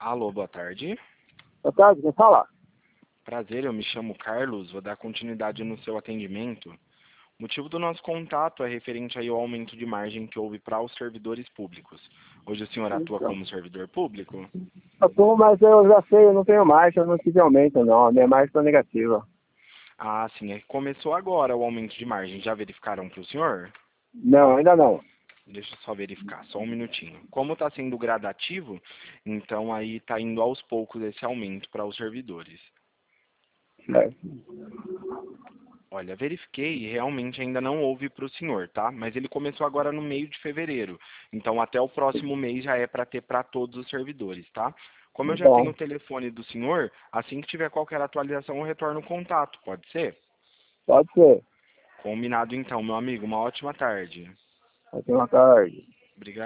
Alô, boa tarde. Boa tarde, quem fala? Prazer, eu me chamo Carlos, vou dar continuidade no seu atendimento. O motivo do nosso contato é referente aí ao aumento de margem que houve para os servidores públicos. Hoje o senhor atua Então, como servidor público? mas eu já sei, eu não tenho marcha, eu não tive aumento não, a minha marcha está negativa. Ah, sim, começou agora o aumento de margem. Já verificaram para o senhor? Não, ainda não. Deixa eu só verificar, só um minutinho. Como está sendo gradativo, então aí está indo aos poucos esse aumento para os servidores. Certo. Olha, verifiquei e realmente ainda não houve para o senhor, tá? Mas ele começou agora no meio de fevereiro. Então até o próximo mês já é para ter para todos os servidores, tá? Como eu já tenho Bom, o telefone do senhor, assim que tiver qualquer atualização eu retorno o contato, pode ser? pode ser. Combinado então, meu amigo. Uma ótima tarde. Boa tarde. Obrigado.